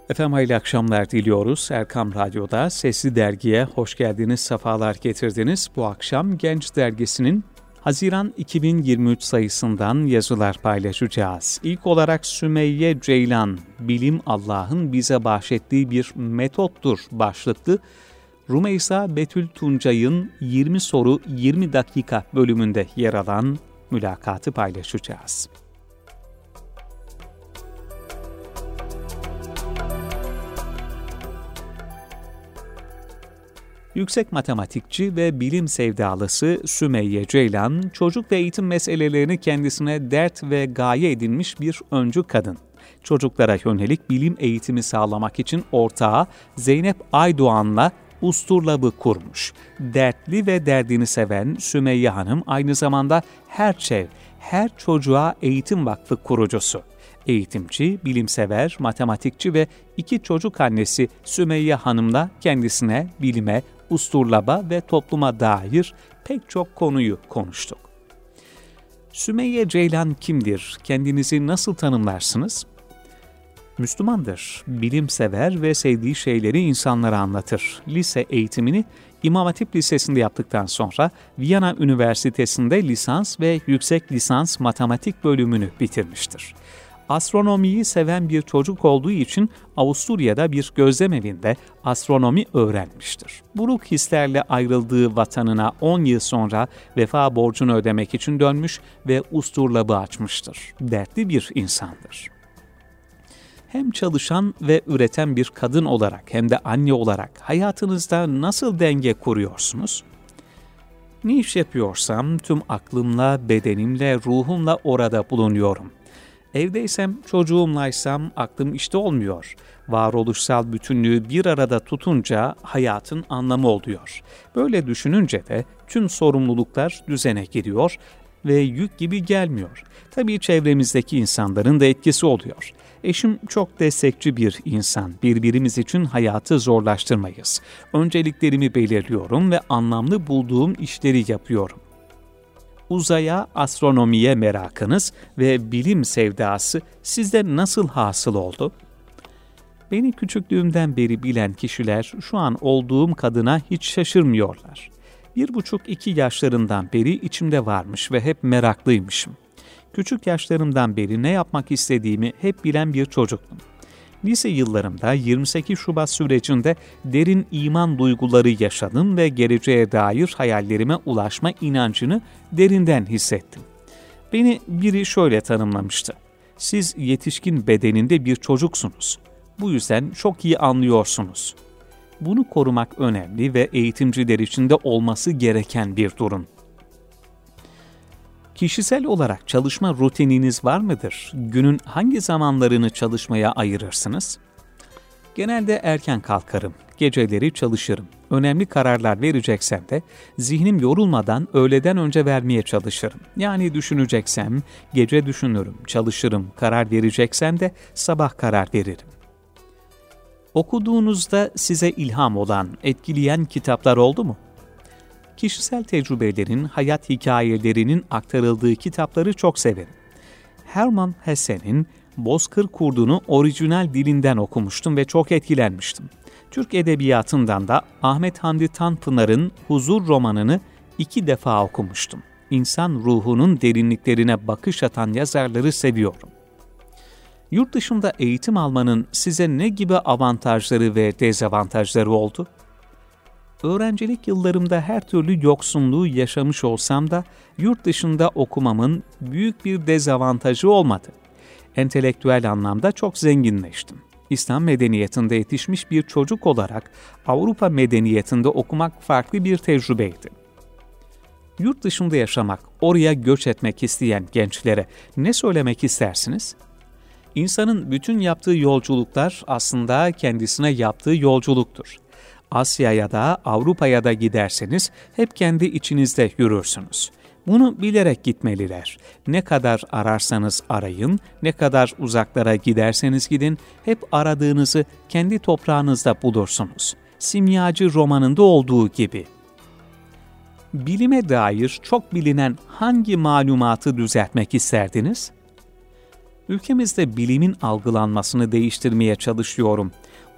Efendim hayırlı akşamlar diliyoruz. Erkam Radyo'da Sesli Dergi'ye hoş geldiniz, sefalar getirdiniz. Bu akşam Genç Dergisi'nin Haziran 2023 sayısından yazılar paylaşacağız. İlk olarak Sümeyye Ceylan, Bilim Allah'ın bize bahşettiği bir metottur başlıklı Rümeysa Betül Tuncay'ın 20 soru 20 dakika bölümünde yer alan mülakatı paylaşacağız. Yüksek matematikçi ve bilim sevdalısı Sümeyye Ceylan, çocuk ve eğitim meselelerini kendisine dert ve gaye edinmiş bir öncü kadın. Çocuklara yönelik bilim eğitimi sağlamak için ortağı Zeynep Aydoğan'la Usturlab'ı kurmuş. Dertli ve derdini seven Sümeyye Hanım aynı zamanda Her Çocuğa Eğitim Vakfı kurucusu. Eğitimci, bilimsever, matematikçi ve 2 çocuk annesi Sümeyye Hanım'la kendisine bilime, usturlaba ve topluma dair pek çok konuyu konuştuk. Sümeyye Ceylan kimdir? Kendinizi nasıl tanımlarsınız? Müslümandır, bilimsever ve sevdiği şeyleri insanlara anlatır. Lise eğitimini İmam Hatip Lisesi'nde yaptıktan sonra Viyana Üniversitesi'nde lisans ve yüksek lisans matematik bölümünü bitirmiştir. Astronomiyi seven bir çocuk olduğu için Avusturya'da bir gözlemevinde astronomi öğrenmiştir. Buruk hislerle ayrıldığı vatanına 10 yıl sonra vefa borcunu ödemek için dönmüş ve usturlabı açmıştır. Dertli bir insandır. Hem çalışan ve üreten bir kadın olarak hem de anne olarak hayatınızda nasıl denge kuruyorsunuz? Ne iş yapıyorsam tüm aklımla, bedenimle, ruhumla orada bulunuyorum. Evdeysem, çocuğumlaysam aklım işte olmuyor. Varoluşsal bütünlüğü bir arada tutunca hayatın anlamı oluyor. Böyle düşününce de tüm sorumluluklar düzene giriyor ve yük gibi gelmiyor. Tabii çevremizdeki insanların da etkisi oluyor. Eşim çok destekçi bir insan. Birbirimiz için hayatı zorlaştırmayız. Önceliklerimi belirliyorum ve anlamlı bulduğum işleri yapıyorum. Uzaya, astronomiye merakınız ve bilim sevdası sizde nasıl hasıl oldu? Beni küçüklüğümden beri bilen kişiler şu an olduğum kadına hiç şaşırmıyorlar. 1,5-2 yaşlarından beri içimde varmış ve hep meraklıymışım. Küçük yaşlarımdan beri ne yapmak istediğimi hep bilen bir çocuktum. Lise yıllarımda 28 Şubat sürecinde derin iman duyguları yaşadım ve geleceğe dair hayallerime ulaşma inancını derinden hissettim. Beni biri şöyle tanımlamıştı. Siz yetişkin bedeninde bir çocuksunuz. Bu yüzden çok iyi anlıyorsunuz. Bunu korumak önemli ve eğitimciler için de olması gereken bir durum. Kişisel olarak çalışma rutininiz var mıdır? Günün hangi zamanlarını çalışmaya ayırırsınız? Genelde erken kalkarım, geceleri çalışırım. Önemli kararlar vereceksem de zihnim yorulmadan öğleden önce vermeye çalışırım. Yani düşüneceksem gece düşünürüm, çalışırım. Karar vereceksem de sabah karar veririm. Okuduğunuzda size ilham olan, etkileyen kitaplar oldu mu? Kişisel tecrübelerin, hayat hikayelerinin aktarıldığı kitapları çok severim. Hermann Hesse'nin Bozkır Kurdu'nu orijinal dilinden okumuştum ve çok etkilenmiştim. Türk edebiyatından da Ahmet Hamdi Tanpınar'ın Huzur romanını 2 defa okumuştum. İnsan ruhunun derinliklerine bakış atan yazarları seviyorum. Yurt dışında eğitim almanın size ne gibi avantajları ve dezavantajları oldu? Öğrencilik yıllarımda her türlü yoksunluğu yaşamış olsam da yurt dışında okumamın büyük bir dezavantajı olmadı. Entelektüel anlamda çok zenginleştim. İslam medeniyetinde yetişmiş bir çocuk olarak Avrupa medeniyetinde okumak farklı bir tecrübeydi. Yurt dışında yaşamak, oraya göç etmek isteyen gençlere ne söylemek istersiniz? İnsanın bütün yaptığı yolculuklar aslında kendisine yaptığı yolculuktur. Asya'ya da Avrupa'ya da giderseniz hep kendi içinizde yürürsünüz. Bunu bilerek gitmeliler. Ne kadar ararsanız arayın, ne kadar uzaklara giderseniz gidin, hep aradığınızı kendi toprağınızda bulursunuz. Simyacı romanında olduğu gibi. Bilime dair çok bilinen hangi malumatı düzeltmek isterdiniz? Ülkemizde bilimin algılanmasını değiştirmeye çalışıyorum.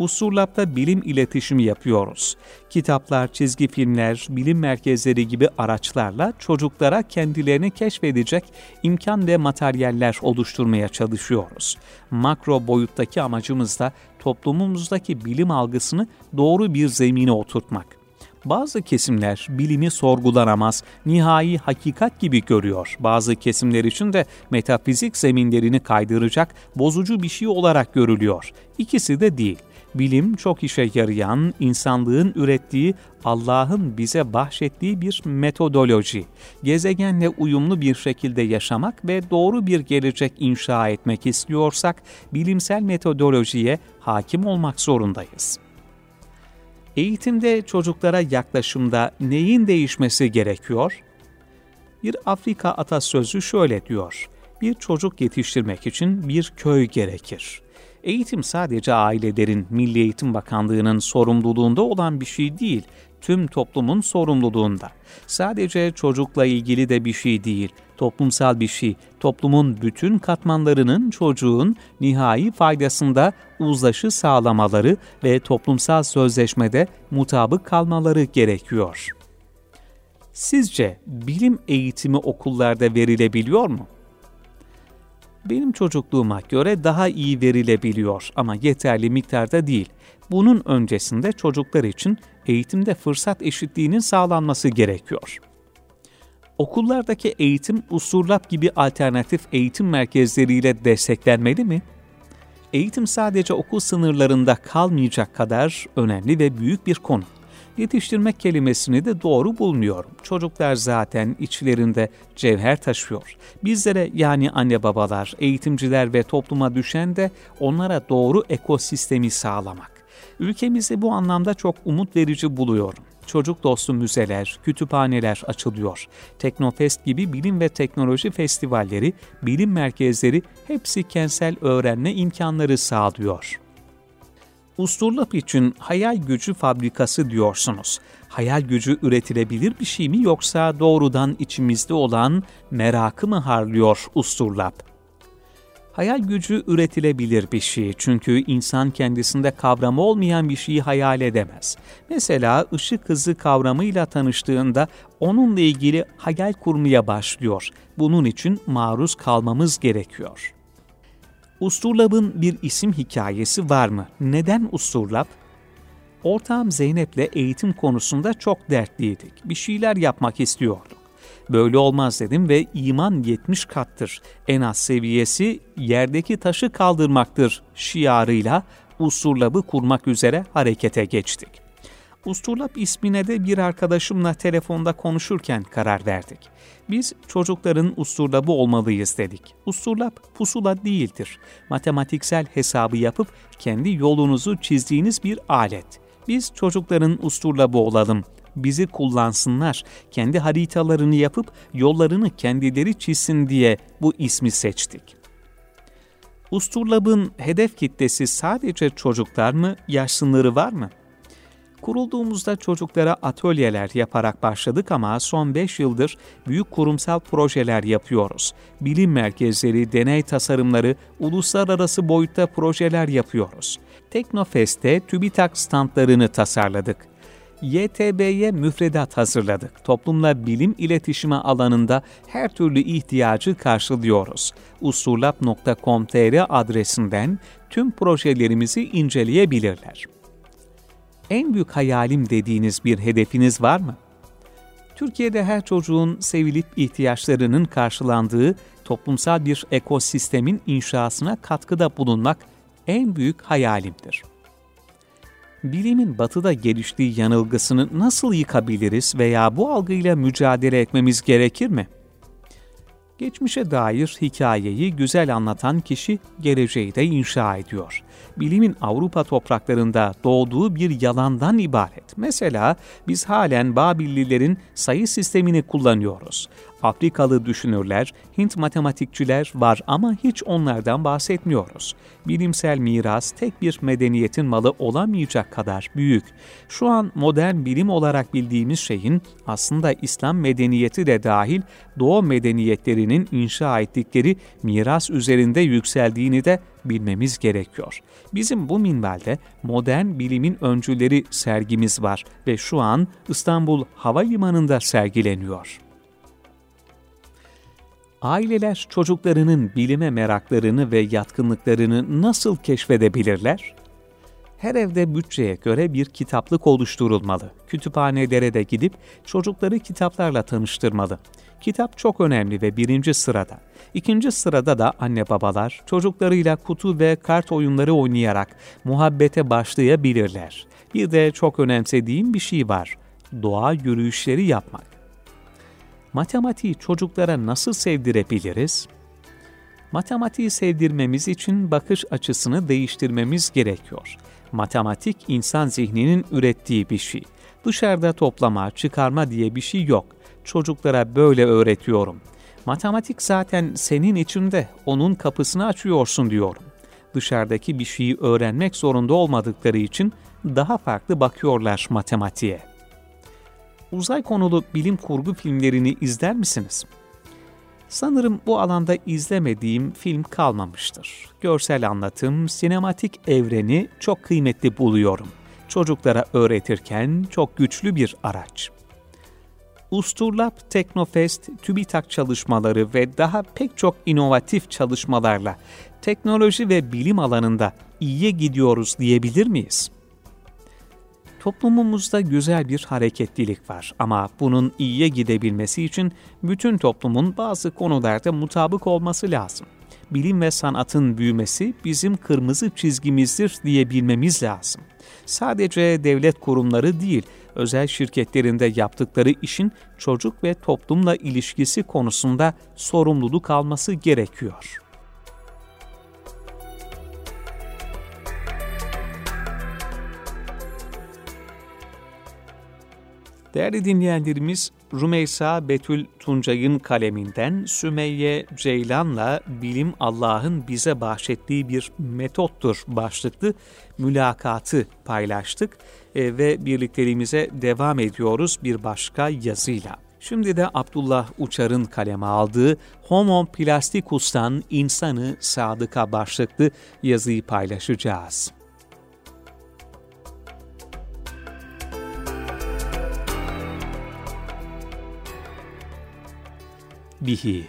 Usturlap'ta bilim iletişimi yapıyoruz. Kitaplar, çizgi filmler, bilim merkezleri gibi araçlarla çocuklara kendilerini keşfedecek imkan ve materyaller oluşturmaya çalışıyoruz. Makro boyuttaki amacımız da toplumumuzdaki bilim algısını doğru bir zemine oturtmak. Bazı kesimler bilimi sorgulanamaz, nihai hakikat gibi görüyor. Bazı kesimler için de metafizik zeminlerini kaydıracak, bozucu bir şey olarak görülüyor. İkisi de değil. Bilim çok işe yarayan, insanlığın ürettiği, Allah'ın bize bahşettiği bir metodoloji. Gezegenle uyumlu bir şekilde yaşamak ve doğru bir gelecek inşa etmek istiyorsak, bilimsel metodolojiye hakim olmak zorundayız. Eğitimde çocuklara yaklaşımda neyin değişmesi gerekiyor? Bir Afrika atasözü şöyle diyor: bir çocuk yetiştirmek için bir köy gerekir. Eğitim sadece ailelerin, Milli Eğitim Bakanlığı'nın sorumluluğunda olan bir şey değil, tüm toplumun sorumluluğunda. Sadece çocukla ilgili de bir şey değil, toplumsal bir şey. Toplumun bütün katmanlarının çocuğun nihai faydasında uzlaşı sağlamaları ve toplumsal sözleşmede mutabık kalmaları gerekiyor. Sizce bilim eğitimi okullarda verilebiliyor mu? Benim çocukluğuma göre daha iyi verilebiliyor ama yeterli miktarda değil. Bunun öncesinde çocuklar için eğitimde fırsat eşitliğinin sağlanması gerekiyor. Okullardaki eğitim Usturlap gibi alternatif eğitim merkezleriyle desteklenmeli mi? Eğitim sadece okul sınırlarında kalmayacak kadar önemli ve büyük bir konu. Yetiştirmek kelimesini de doğru bulmuyorum. Çocuklar zaten içlerinde cevher taşıyor. Bizlere, yani anne babalar, eğitimciler ve topluma düşen de onlara doğru ekosistemi sağlamak. Ülkemizi bu anlamda çok umut verici buluyorum. Çocuk dostu müzeler, kütüphaneler açılıyor. Teknofest gibi bilim ve teknoloji festivalleri, bilim merkezleri hepsi kentsel öğrenme imkanları sağlıyor. Usturlap için hayal gücü fabrikası diyorsunuz. Hayal gücü üretilebilir bir şey mi yoksa doğrudan içimizde olan merakı mı harlıyor Usturlap? Hayal gücü üretilebilir bir şey çünkü insan kendisinde kavramı olmayan bir şeyi hayal edemez. Mesela ışık hızı kavramıyla tanıştığında onunla ilgili hayal kurmaya başlıyor. Bunun için maruz kalmamız gerekiyor. Usturlap'ın bir isim hikayesi var mı? Neden Usturlap? Ortağım Zeynep'le eğitim konusunda çok dertliydik. Bir şeyler yapmak istiyorduk. Böyle olmaz dedim ve iman 70 kattır. En az seviyesi yerdeki taşı kaldırmaktır şiarıyla Usturlap'ı kurmak üzere harekete geçtik. Usturlap ismine de bir arkadaşımla telefonda konuşurken karar verdik. Biz çocukların Usturlap'ı olmalıyız dedik. Usturlap pusula değildir. Matematiksel hesabı yapıp kendi yolunuzu çizdiğiniz bir alet. Biz çocukların Usturlap'ı olalım. Bizi kullansınlar, kendi haritalarını yapıp yollarını kendileri çizsin diye bu ismi seçtik. Usturlap'ın hedef kitlesi sadece çocuklar mı, yaş sınırı var mı? Kurulduğumuzda çocuklara atölyeler yaparak başladık ama son 5 yıldır büyük kurumsal projeler yapıyoruz. Bilim merkezleri, deney tasarımları, uluslararası boyutta projeler yapıyoruz. Teknofest'te TÜBİTAK standlarını tasarladık. YTB'ye müfredat hazırladık. Toplumla bilim iletişimi alanında her türlü ihtiyacı karşılıyoruz. usturlap.com.tr adresinden tüm projelerimizi inceleyebilirler. En büyük hayalim dediğiniz bir hedefiniz var mı? Türkiye'de her çocuğun sevilip ihtiyaçlarının karşılandığı toplumsal bir ekosistemin inşasına katkıda bulunmak en büyük hayalimdir. Bilimin batıda geliştiği yanılgısını nasıl yıkabiliriz veya bu algıyla mücadele etmemiz gerekir mi? Geçmişe dair hikayeyi güzel anlatan kişi geleceği de inşa ediyor. Bilimin Avrupa topraklarında doğduğu bir yalandan ibaret. Mesela biz halen Babillilerin sayı sistemini kullanıyoruz. Afrikalı düşünürler, Hint matematikçiler var ama hiç onlardan bahsetmiyoruz. Bilimsel miras tek bir medeniyetin malı olamayacak kadar büyük. Şu an modern bilim olarak bildiğimiz şeyin aslında İslam medeniyeti de dahil Doğu medeniyetlerinin inşa ettikleri miras üzerinde yükseldiğini de bilmemiz gerekiyor. Bizim bu minvalde modern bilimin öncüleri sergimiz var ve şu an İstanbul Havalimanı'nda sergileniyor. Aileler çocuklarının bilime meraklarını ve yatkınlıklarını nasıl keşfedebilirler? Her evde bütçeye göre bir kitaplık oluşturulmalı. Kütüphanelere de gidip çocukları kitaplarla tanıştırmalı. Kitap çok önemli ve birinci sırada. İkinci sırada da anne babalar çocuklarıyla kutu ve kart oyunları oynayarak muhabbete başlayabilirler. Bir de çok önemsediğim bir şey var. Doğa yürüyüşleri yapmak. Matematiği çocuklara nasıl sevdirebiliriz? Matematiği sevdirmemiz için bakış açısını değiştirmemiz gerekiyor. Matematik insan zihninin ürettiği bir şey. Dışarıda toplama, çıkarma diye bir şey yok. Çocuklara böyle öğretiyorum. Matematik zaten senin içinde, onun kapısını açıyorsun diyorum. Dışarıdaki bir şeyi öğrenmek zorunda olmadıkları için daha farklı bakıyorlar matematiğe. Uzay konulu bilim kurgu filmlerini izler misiniz? Sanırım bu alanda izlemediğim film kalmamıştır. Görsel anlatım, sinematik evreni çok kıymetli buluyorum. Çocuklara öğretirken çok güçlü bir araç. Usturlab, Teknofest, TÜBİTAK çalışmaları ve daha pek çok inovatif çalışmalarla teknoloji ve bilim alanında iyiye gidiyoruz diyebilir miyiz? Toplumumuzda güzel bir hareketlilik var ama bunun iyiye gidebilmesi için bütün toplumun bazı konularda mutabık olması lazım. Bilim ve sanatın büyümesi bizim kırmızı çizgimizdir diyebilmemiz lazım. Sadece devlet kurumları değil, özel şirketlerinde yaptıkları işin çocuk ve toplumla ilişkisi konusunda sorumluluk alması gerekiyor. Değerli dinleyenlerimiz, Rümeysa Betül Tuncay'ın kaleminden Sümeyye Ceylan'la Bilim Allah'ın bize bahşettiği bir metottur başlıklı mülakatı paylaştık ve birlikteliğimize devam ediyoruz bir başka yazıyla. Şimdi de Abdullah Uçar'ın kaleme aldığı Homo Plasticus'tan İnsanı Sadık'a başlıklı yazıyı paylaşacağız. Bihi.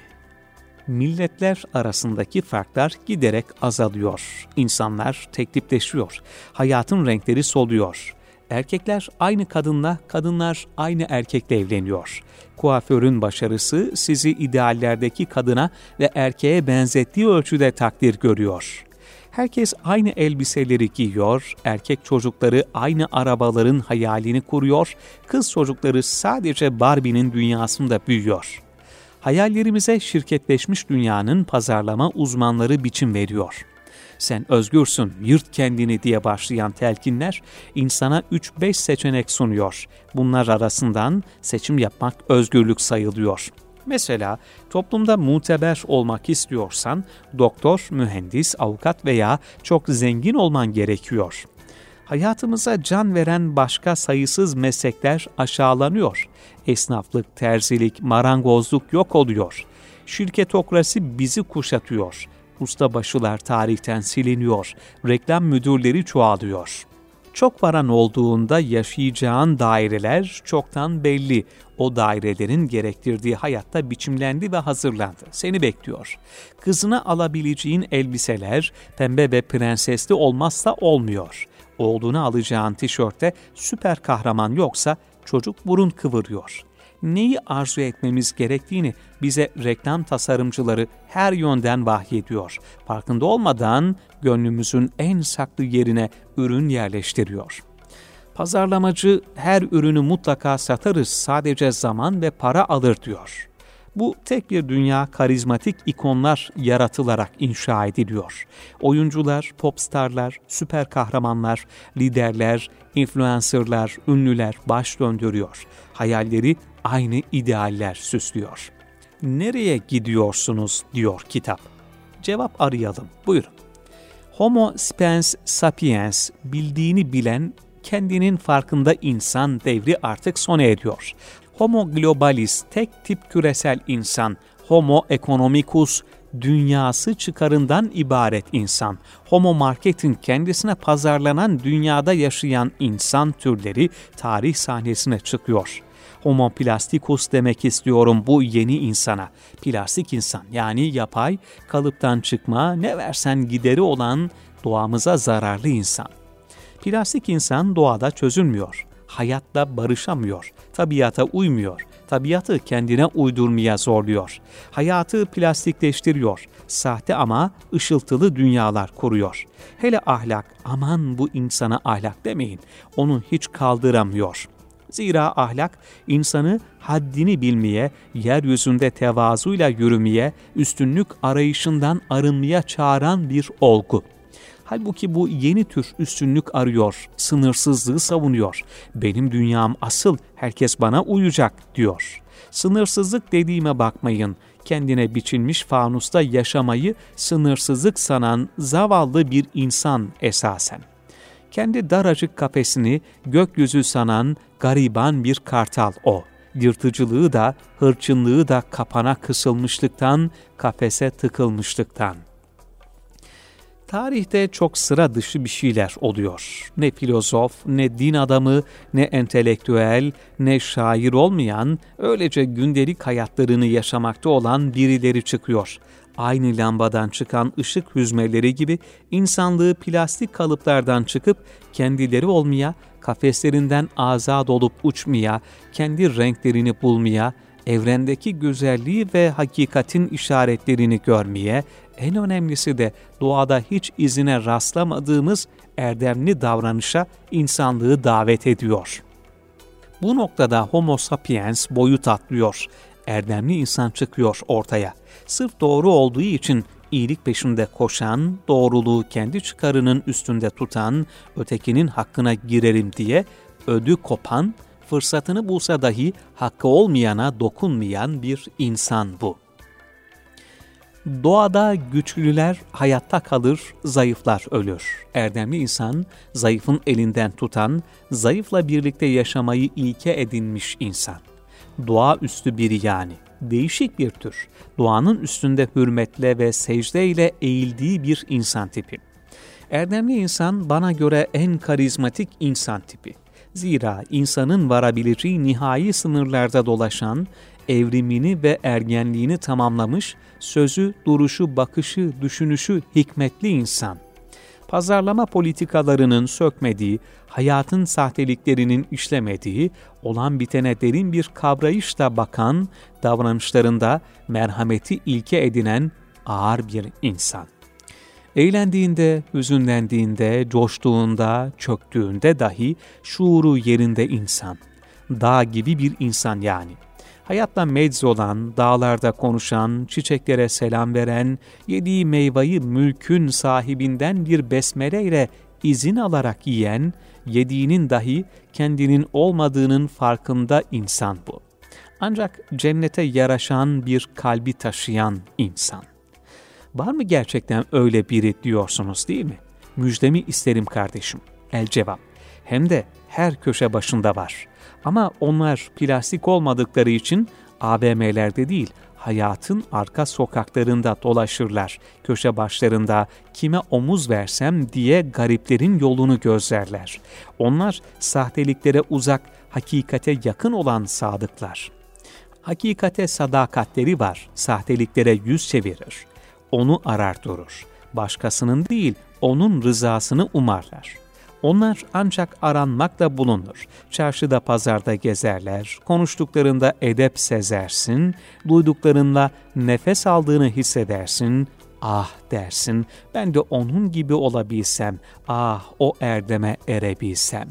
Milletler arasındaki farklar giderek azalıyor. İnsanlar teklifleşiyor. Hayatın renkleri soluyor. Erkekler aynı kadınla, kadınlar aynı erkekle evleniyor. Kuaförün başarısı sizi ideallerdeki kadına ve erkeğe benzettiği ölçüde takdir görüyor. Herkes aynı elbiseleri giyiyor, erkek çocukları aynı arabaların hayalini kuruyor, kız çocukları sadece Barbie'nin dünyasında büyüyor. Hayallerimize şirketleşmiş dünyanın pazarlama uzmanları biçim veriyor. Sen özgürsün, yırt kendini diye başlayan telkinler insana 3-5 seçenek sunuyor. Bunlar arasından seçim yapmak özgürlük sayılıyor. Mesela toplumda muteber olmak istiyorsan doktor, mühendis, avukat veya çok zengin olman gerekiyor. Hayatımıza can veren başka sayısız meslekler aşağılanıyor. Esnaflık, terzilik, marangozluk yok oluyor. Şirketokrasi bizi kuşatıyor. Ustabaşılar tarihten siliniyor. Reklam müdürleri çoğalıyor. Çok paran olduğunda yaşayacağın daireler çoktan belli. O dairelerin gerektirdiği hayatta biçimlendi ve hazırlandı. Seni bekliyor. Kızına alabileceğin elbiseler pembe ve prensesli olmazsa olmuyor. Oğluna alacağın tişörtte süper kahraman yoksa çocuk burun kıvırıyor. Neyi arzu etmemiz gerektiğini bize reklam tasarımcıları her yönden vahyediyor. Farkında olmadan gönlümüzün en saklı yerine ürün yerleştiriyor. Pazarlamacı her ürünü mutlaka satarız, sadece zaman ve para alır diyor. Bu tek bir dünya karizmatik ikonlar yaratılarak inşa ediliyor. Oyuncular, popstarlar, süper kahramanlar, liderler, influencerlar, ünlüler baş döndürüyor. Hayalleri aynı idealler süslüyor. Nereye gidiyorsunuz diyor kitap. Cevap arayalım. Buyurun. Homo sapiens, bildiğini bilen, kendinin farkında insan devri artık sona eriyor. Homo globalis, tek tip küresel insan. Homo economicus, dünyası çıkarından ibaret insan. Homo marketin, kendisine pazarlanan dünyada yaşayan insan türleri tarih sahnesine çıkıyor. Homo plasticus demek istiyorum bu yeni insana. Plastik insan, yani yapay, kalıptan çıkma, ne versen gideri olan doğamıza zararlı insan. Plastik insan doğada çözülmüyor, hayatla barışamıyor, tabiata uymuyor, tabiatı kendine uydurmaya zorluyor. Hayatı plastikleştiriyor, sahte ama ışıltılı dünyalar kuruyor. Hele ahlak, aman bu insana ahlak demeyin, onu hiç kaldıramıyor. Zira ahlak, insanı haddini bilmeye, yeryüzünde tevazuyla yürümeye, üstünlük arayışından arınmaya çağıran bir olgu. Halbuki bu yeni tür üstünlük arıyor, sınırsızlığı savunuyor. Benim dünyam asıl, herkes bana uyacak diyor. Sınırsızlık dediğime bakmayın, kendine biçilmiş fanusta yaşamayı sınırsızlık sanan zavallı bir insan esasen. Kendi daracık kafesini gökyüzü sanan gariban bir kartal o. Yırtıcılığı da, hırçınlığı da kapana kısılmışlıktan, kafese tıkılmışlıktan. Tarihte çok sıra dışı bir şeyler oluyor. Ne filozof, ne din adamı, ne entelektüel, ne şair olmayan, öylece gündelik hayatlarını yaşamakta olan birileri çıkıyor. Aynı lambadan çıkan ışık hüzmeleri gibi insanlığı plastik kalıplardan çıkıp kendileri olmaya, kafeslerinden azad olup uçmaya, kendi renklerini bulmaya, evrendeki güzelliği ve hakikatin işaretlerini görmeye, en önemlisi de doğada hiç izine rastlamadığımız erdemli davranışa insanlığı davet ediyor. Bu noktada Homo sapiens boyut atlıyor. Erdemli insan çıkıyor ortaya. Sırf doğru olduğu için iyilik peşinde koşan, doğruluğu kendi çıkarının üstünde tutan, ötekinin hakkına girerim diye ödü kopan, fırsatını bulsa dahi hakkı olmayana dokunmayan bir insan bu. Doğada güçlüler hayatta kalır, zayıflar ölür. Erdemli insan, zayıfın elinden tutan, zayıfla birlikte yaşamayı ilke edinmiş insan. Doğaüstü biri yani. Değişik bir tür. Doğanın üstünde hürmetle ve secdeyle eğildiği bir insan tipi. Erdemli insan bana göre en karizmatik insan tipi. Zira insanın varabileceği nihai sınırlarda dolaşan, evrimini ve ergenliğini tamamlamış, sözü, duruşu, bakışı, düşünüşü hikmetli insan. Pazarlama politikalarının sökmediği, hayatın sahteliklerinin işlemediği, olan bitene derin bir kavrayışla bakan, davranışlarında merhameti ilke edinen ağır bir insan. Eğlendiğinde, hüzünlendiğinde, coştuğunda, çöktüğünde dahi şuuru yerinde insan. Dağ gibi bir insan yani. Hayatla mecz olan, dağlarda konuşan, çiçeklere selam veren, yediği meyveyi mülkün sahibinden bir besmeleyle izin alarak yiyen, yediğinin dahi kendinin olmadığının farkında insan bu. Ancak cennete yaraşan bir kalbi taşıyan insan. Var mı gerçekten öyle biri diyorsunuz değil mi? Müjdemi isterim kardeşim. El cevap. Hem de her köşe başında var. Ama onlar plastik olmadıkları için AVM'lerde değil, hayatın arka sokaklarında dolaşırlar. Köşe başlarında kime omuz versem diye gariplerin yolunu gözlerler. Onlar sahteliklere uzak, hakikate yakın olan sadıklar. Hakikate sadakatleri var, sahteliklere yüz çevirir. Onu arar durur. Başkasının değil, onun rızasını umarlar. Onlar ancak aranmakla bulunur. Çarşıda pazarda gezerler, konuştuklarında edep sezersin, duyduklarınla nefes aldığını hissedersin, ah dersin, ben de onun gibi olabilsem, ah o erdeme erebilsem.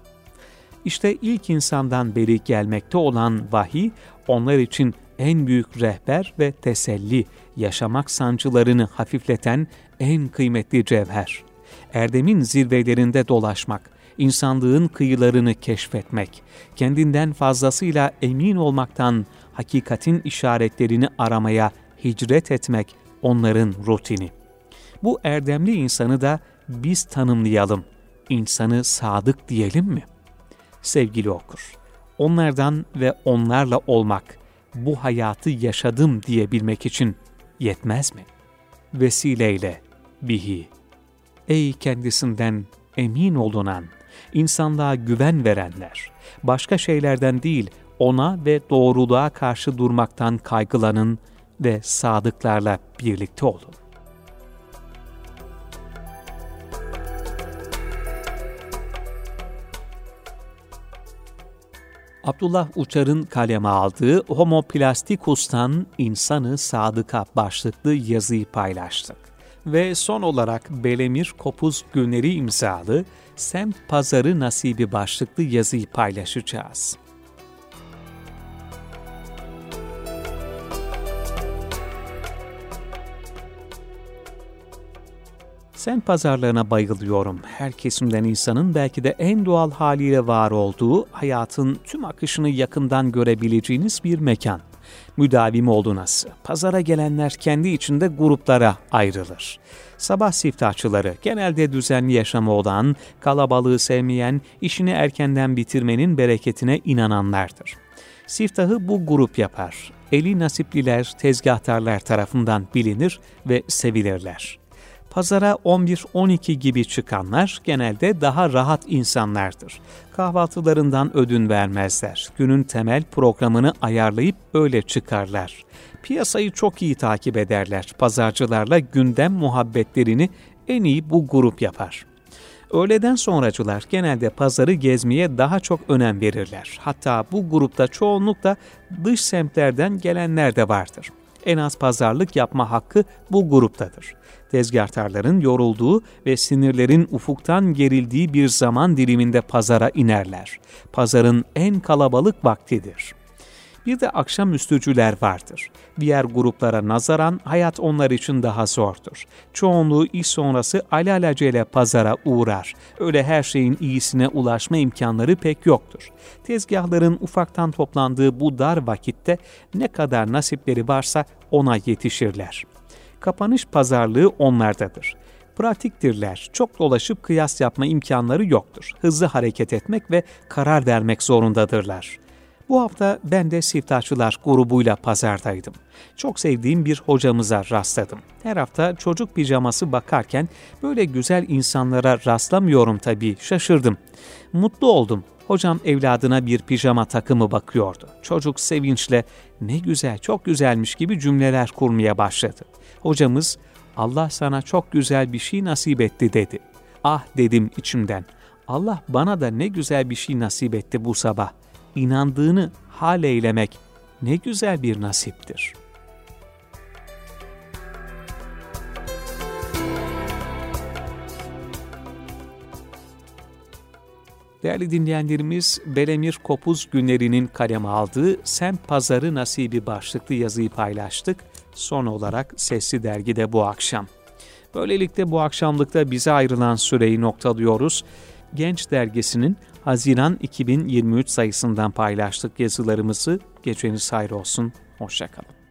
İşte ilk insandan beri gelmekte olan vahiy, onlar için en büyük rehber ve teselli, yaşamak sancılarını hafifleten en kıymetli cevher. erdemin zirvelerinde dolaşmak, insanlığın kıyılarını keşfetmek, kendinden fazlasıyla emin olmaktan hakikatin işaretlerini aramaya hicret etmek onların rutini. Bu erdemli insanı da biz tanımlayalım, insanı sadık diyelim mi? Sevgili okur, onlardan ve onlarla olmak, bu hayatı yaşadım diyebilmek için yetmez mi? Vesileyle bihi. Ey kendisinden emin olunan, insanlığa güven verenler, başka şeylerden değil, ona ve doğruluğa karşı durmaktan kaygılanın ve sadıklarla birlikte olun. Abdullah Uçar'ın kaleme aldığı Homo Plasticus'tan İnsanı Sadık'a başlıklı yazıyı paylaştık. Ve son olarak Belemir Kopuz Güneri imzalı Semt Pazarı Nasibi başlıklı yazıyı paylaşacağız. Semt pazarlarına bayılıyorum. Her kesimden insanın belki de en doğal haliyle var olduğu, hayatın tüm akışını yakından görebileceğiniz bir mekan. Müdavim olduğunası. Pazara gelenler kendi içinde gruplara ayrılır. Sabah siftahçıları genelde düzenli yaşamı olan, kalabalığı sevmeyen, işini erkenden bitirmenin bereketine inananlardır. Siftahı bu grup yapar. Eli nasipliler, tezgahtarlar tarafından bilinir ve sevilirler. Pazara 11-12 gibi çıkanlar genelde daha rahat insanlardır. Kahvaltılarından ödün vermezler. Günün temel programını ayarlayıp öyle çıkarlar. Piyasayı çok iyi takip ederler. Pazarcılarla gündem muhabbetlerini en iyi bu grup yapar. Öğleden sonracılar genelde pazarı gezmeye daha çok önem verirler. Hatta bu grupta çoğunlukla dış semtlerden gelenler de vardır. En az pazarlık yapma hakkı bu gruptadır. Tezgahtarların yorulduğu ve sinirlerin ufuktan gerildiği bir zaman diliminde pazara inerler. Pazarın en kalabalık vaktidir. Bir de akşamüstücüler vardır. Diğer gruplara nazaran hayat onlar için daha zordur. Çoğunluğu iş sonrası alelacele pazara uğrar. Öyle her şeyin iyisine ulaşma imkanları pek yoktur. Tezgahların ufaktan toplandığı bu dar vakitte ne kadar nasipleri varsa ona yetişirler. Kapanış pazarlığı onlardadır. Pratiktirler, çok dolaşıp kıyas yapma imkanları yoktur. Hızlı hareket etmek ve karar vermek zorundadırlar. Bu hafta ben de siftahçılar grubuyla pazardaydım. Çok sevdiğim bir hocamıza rastladım. Her hafta çocuk pijaması bakarken böyle güzel insanlara rastlamıyorum tabii, şaşırdım. Mutlu oldum. Hocam evladına bir pijama takımı bakıyordu. Çocuk sevinçle ne güzel, çok güzelmiş gibi cümleler kurmaya başladı. Hocamız Allah sana çok güzel bir şey nasip etti dedi. Ah dedim içimden. Allah bana da ne güzel bir şey nasip etti bu sabah. İnandığını hal eylemek ne güzel bir nasiptir. Değerli dinleyenlerimiz, Belemir Kopuz Güneri'nin kaleme aldığı Semt Pazarı Nasibi başlıklı yazıyı paylaştık. Son olarak Sesli Dergi'de bu akşam. Böylelikle bu akşamlıkta bize ayrılan süreyi noktalıyoruz. Genç Dergisi'nin Haziran 2023 sayısından paylaştık yazılarımızı. Geceniz hayır olsun, hoşça kalın.